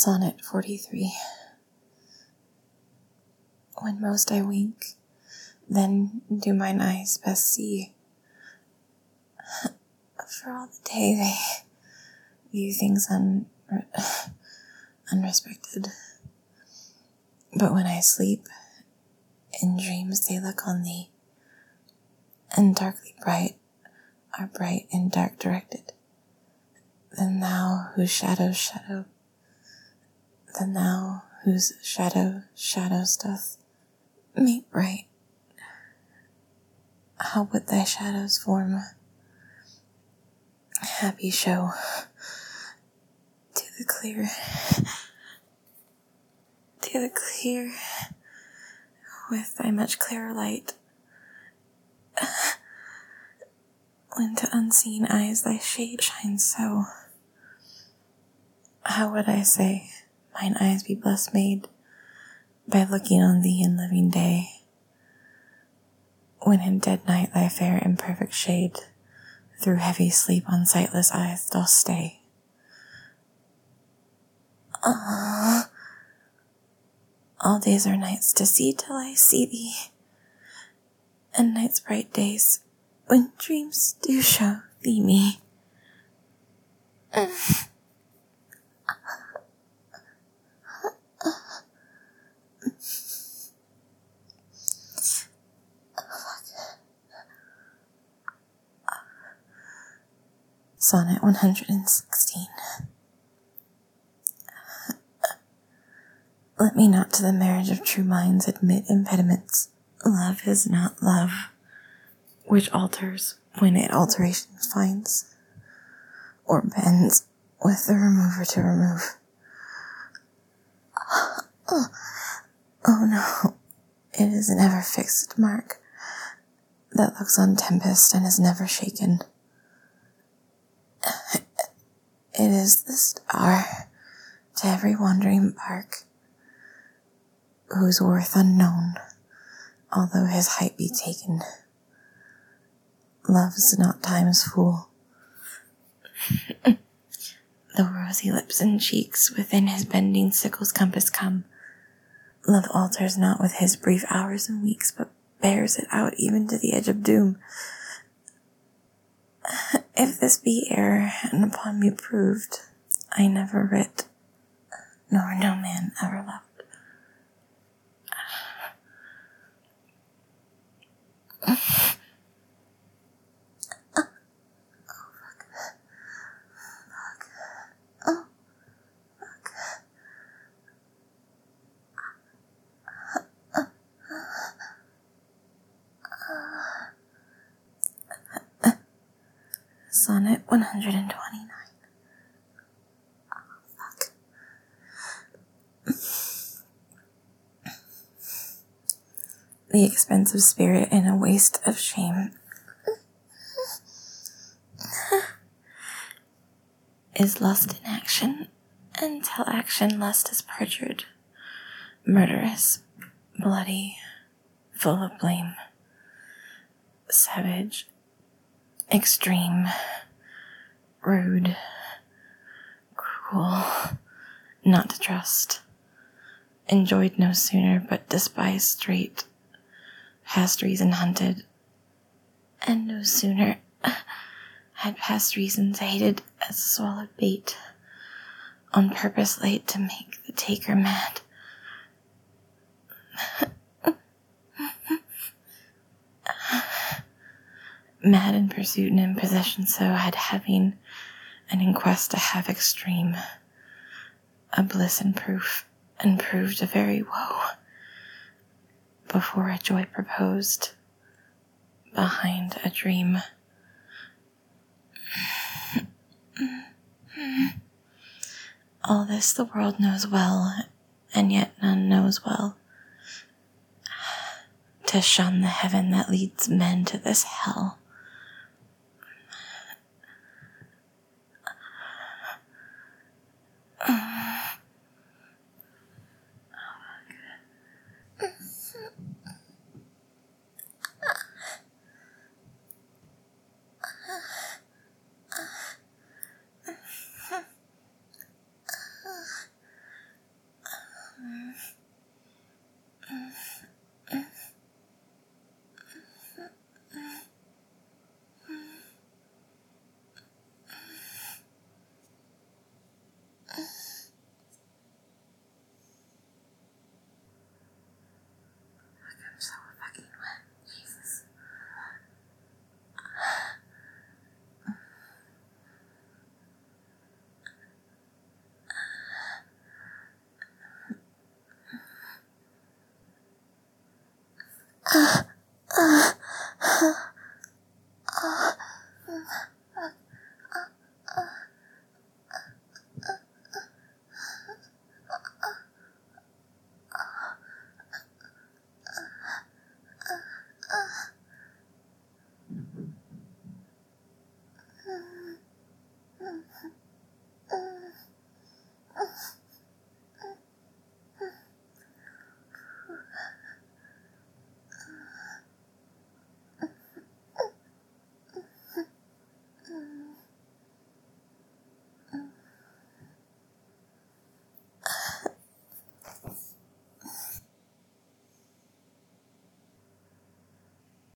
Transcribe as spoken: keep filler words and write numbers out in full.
Sonnet forty-three. When most I wink, then do mine eyes best see. For all the day they view things un- unrespected. But when I sleep, in dreams they look on thee, and darkly bright are bright and dark directed. Then thou whose shadows shadow, then thou whose shadow shadows doth make bright, how would thy shadows form a happy show to the clear, to the clear, with thy much clearer light, when to unseen eyes thy shade shines so. How would I say, mine eyes be blessed made by looking on thee in living day, when in dead night thy fair imperfect shade through heavy sleep on sightless eyes doth stay. Ah, all days are nights to see till I see thee, and nights bright days when dreams do show thee me. Mm. Sonnet one hundred sixteen. Let me not to the marriage of true minds admit impediments. Love is not love, which alters when it alterations finds, or bends with the remover to remove. Oh, oh no, it is an ever fixed mark that looks on tempest and is never shaken. It is the star to every wandering bark, whose worth unknown, although his height be taken. Love's not time's fool. The rosy lips and cheeks within his bending sickle's compass come. Love alters not with his brief hours and weeks, but bears it out even to the edge of doom. If this be error, and upon me proved, I never writ, nor no man ever loved. Sonnet one hundred twenty-nine. Oh, fuck. The expensive spirit in a waste of shame is lust in action, until action lust is perjured, murderous, bloody, full of blame, savage, extreme, rude, cruel, not to trust, enjoyed no sooner but despised straight, past reason hunted, and no sooner had past reasons hated as swallowed bait, on purpose laid to make the taker mad. Mad in pursuit and in possession, so had having, and in quest to have extreme, a bliss in proof, and proved a very woe, before a joy proposed, behind a dream. All this the world knows well, and yet none knows well, to shun the heaven that leads men to this hell.